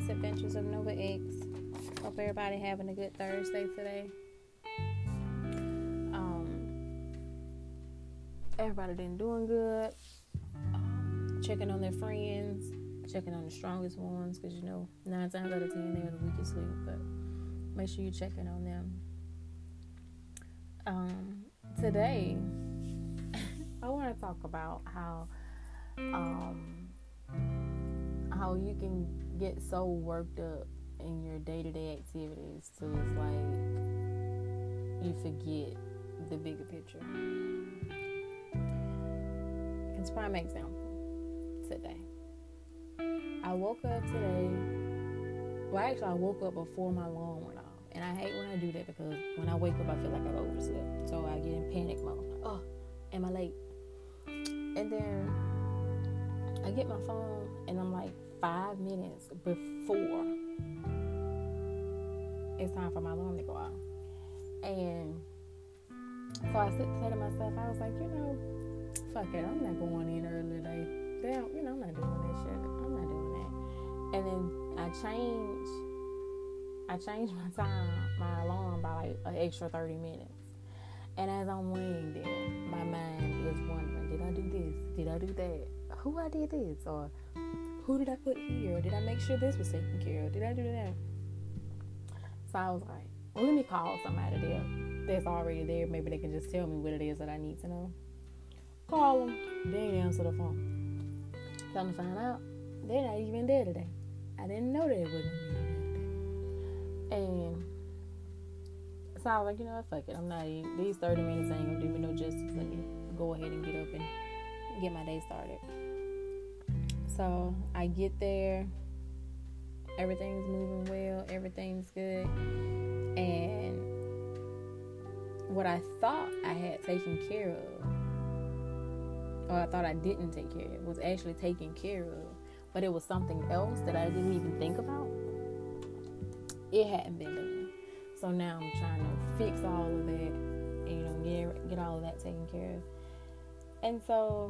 Adventures of Nova X. Hope everybody having a good Thursday today. Everybody been doing good. Checking on their friends, checking on the strongest ones, because 9 times out of 10 they're the weakest link. But make sure you're checking on them. Today, I want to talk about how you can get so worked up in your day-to-day activities till it's like you forget the bigger picture. It's a prime example today. I woke up today. Well, actually, I woke up before my alarm went off. And I hate when I do that because when I wake up, I feel like I've overslept. So I get in panic mode. Like, oh, am I late? And then I get my phone and I'm like 5 minutes before it's time for my alarm to go off. And so I said to myself, I was like, fuck it, I'm not going in early today. Damn, I'm not doing that shit. I'm not doing that. And then I changed my alarm by like an extra 30 minutes. And as I'm laying there, my mind is wondering, did I do this? Did I do that? Who I did this? Or who did I put here? Did I make sure this was taken care of? Did I do that? So I was like, well, let me call somebody there that's already there. Maybe they can just tell me what it is that I need to know. Call them. They ain't answer the phone. Come to find out, they're not even there today. I didn't know they wasn't there today. And so I was like, fuck it. I'm not even, these 30 minutes ain't gonna do me no justice. Let me go ahead and get up and get my day started. So I get there. Everything's moving well. Everything's good. And what I thought I had taken care of, or I thought I didn't take care of, was actually taken care of. But it was something else that I didn't even think about. It hadn't been done. So now I'm trying to fix all of that and, get all of that taken care of. And so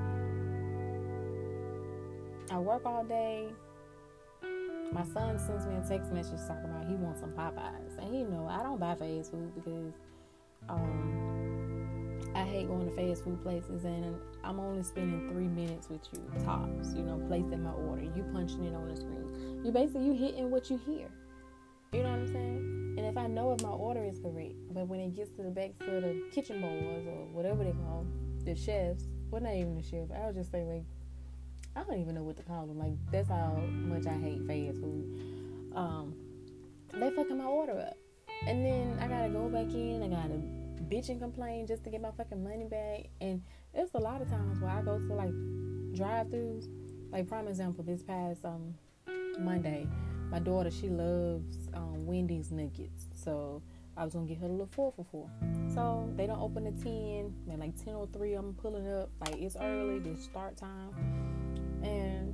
I work all day. My son sends me a text message talking about he wants some Popeyes. And I don't buy fast food because I hate going to fast food places, and I'm only spending 3 minutes with you tops, placing my order. You punching it on the screen. You hitting what you hear. You know what I'm saying? And if I know if my order is correct, but when it gets to the back to the kitchen boys or whatever they call them, the chefs, well, not even the chef, I would just say, like, I don't even know what to call them. Like, that's how much I hate fast food. They fucking my order up. And then I gotta go back in, I gotta bitch and complain just to get my fucking money back. And it's a lot of times where I go to, like, drive-thrus. Like, prime example, this past Monday, my daughter, she loves Wendy's nuggets. So I was going to get her a little 4 for $4. So they don't open at 10. Man, like 10:03, I'm pulling up. Like, it's early. It's start time. And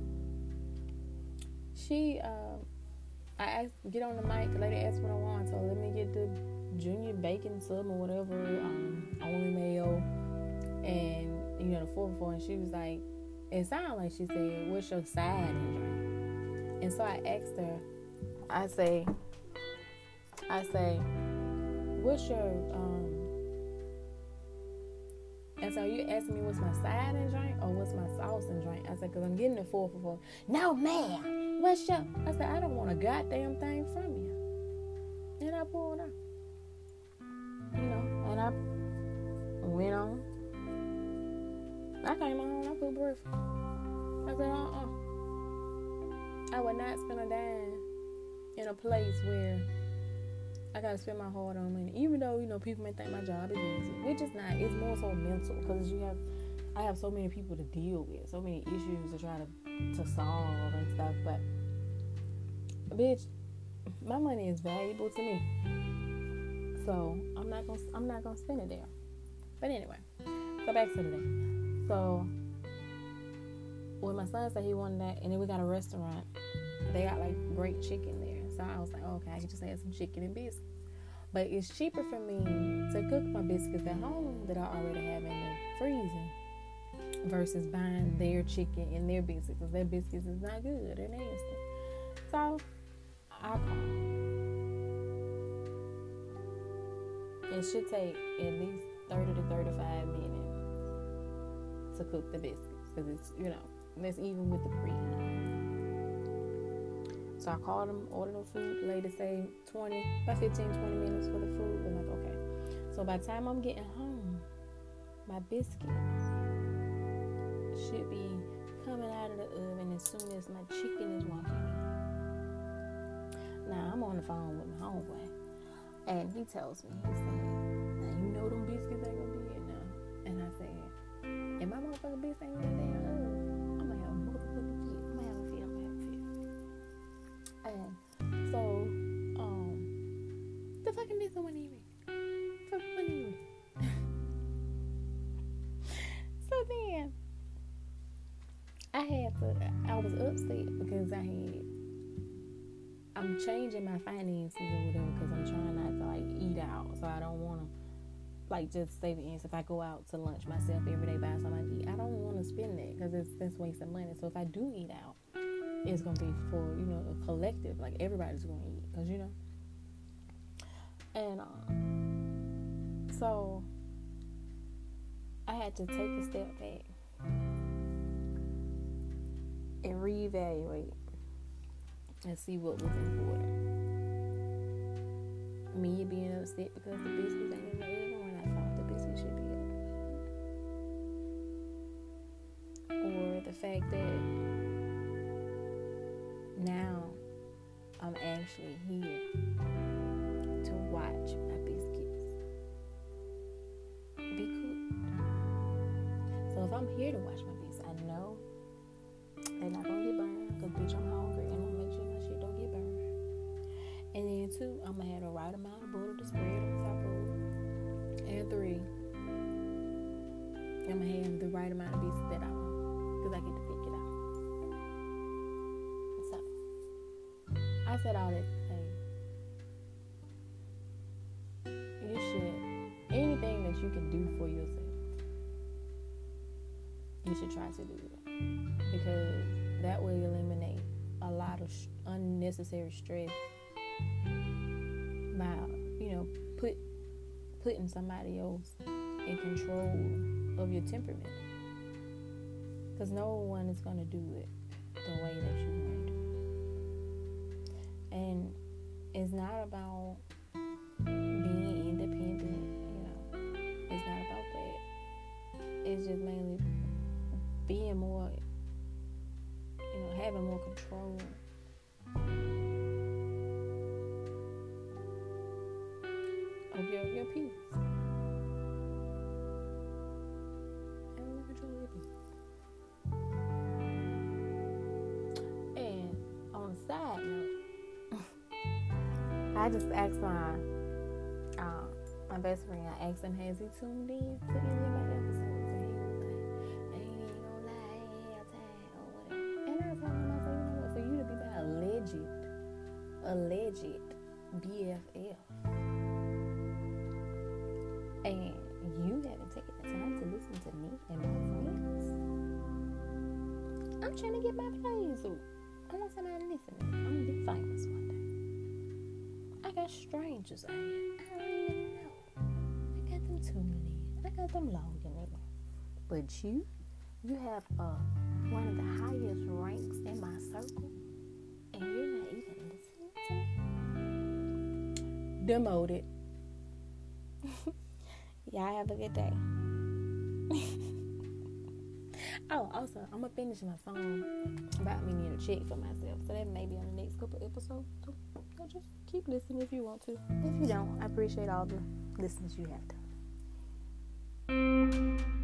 she, I asked, get on the mic. The lady asked what I want. So let me get the junior bacon sub or whatever, only mayo. And, the 4 for $4. And she was like, it sounded like she said, what's your side and drink? And so I asked her, I say, what's your, and so you asking me what's my side and drink or what's my sauce and drink? I said, because I'm getting the 4 for $4. No, ma'am. What's your, I said, I don't want a goddamn thing from you. And I pulled up. And I went on. I came on, I put breakfast. I said, I would not spend a dime in a place where I gotta spend my hard-earned money. Even though, people may think my job is easy, which is not. It's more so mental because I have so many people to deal with, so many issues to try to solve and stuff. But bitch, my money is valuable to me, so I'm not gonna spend it there. But anyway, so back to the day. So when my son said he wanted that, and then we got a restaurant, they got like great chicken there. So I was like, okay, I can just have some chicken and biscuits. But it's cheaper for me to cook my biscuits at home that I already have in the freezer versus buying their chicken and their biscuits, because their biscuits is not good. They're nasty. So off, I call. It should take at least 30 to 35 minutes to cook the biscuits, because it's, that's even with the preheat. So I called them, ordered the food. The lady say 15-20 minutes for the food. I'm like, okay. So by the time I'm getting home, my biscuit should be coming out of the oven as soon as my chicken is walking in. Now I'm on the phone with my homeboy, and he tells me, he said, now you know them biscuits ain't gonna be in now. And I said, if my motherfucking biscuits ain't gonna be in there, I'm gonna have a motherfucking fit. I'm gonna have a fit. And so, the fucking biscuit wasn't even. So then, I was upset because I'm changing my finances or whatever, because I'm trying not to eat out. So I don't want to just say, for instance, if I go out to lunch myself every day, buy something to eat, I don't want to spend that, because that's wasting money. So if I do eat out, it's going to be for, a collective, everybody's going to eat, because, and, so I had to take a step back and reevaluate and see what was important. Me being upset because the biscuits ain't in the oven when I thought the biscuits should be in. Or the fact that now I'm actually here to watch my biscuits be cooked. So if I'm here to watch my biscuits, I know they're not gonna get burned, because bitch, I'm hungry, and I'm gonna make sure my shit don't get burned. And then 2, I'm gonna have the right amount of butter to spread on top of it. And 3, I'm gonna have the right amount of biscuits that I want, because I get to pick it out. So I said all that to say, you should, anything that you can do for yourself, you should try to do it, because that will eliminate a lot of unnecessary stress by, putting somebody else in control of your temperament, because no one is going to do it the way that you want to do it. And it's not about being independent, it's not about that. It's just mainly being more, having more control of your peace. Having more control of your peace. And on a side note, I just asked my best friend, I asked him, has he tuned in to any of my episodes? And he was like, I ain't even gonna lie, I ain't have time or whatever. And I told him, I said, for you to be my alleged BFF, and you haven't taken the time to listen to me and my friends, I'm trying to get my plays up. I want somebody to listen to me. I'm gonna be famous one day. I got strangers out here. I don't even know. I got them tuning in. I got them logging in. But you have one of the highest ranks in my circle, and you're not even listening to me? Demoted. Y'all have a good day. Oh, also, I'm going to finish my song about me needing a check for myself. So that may be on the next couple episodes. So just keep listening if you want to. If you don't, I appreciate all the listeners you have done.